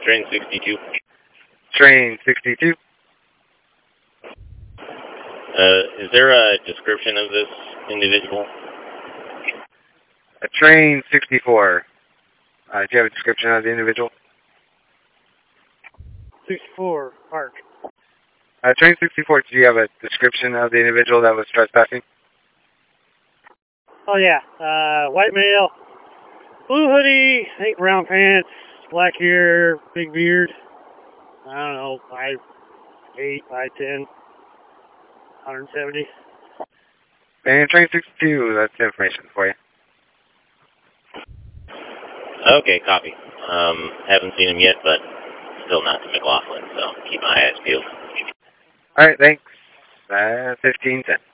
Train 62. Train 62. Is there a description of this individual? Train 64. Do you have a description of the individual? 64, Park. Train 64, do you have a description of the individual that was trespassing? Oh, yeah. White male, blue hoodie, I think brown pants, black hair, big beard. I don't know, 5'8", 5'10", 170. And Train 62, that's the information for you. Okay, copy. Haven't seen him yet, but still not to McLaughlin, so keep my eyes peeled. All right, thanks. 15 cents.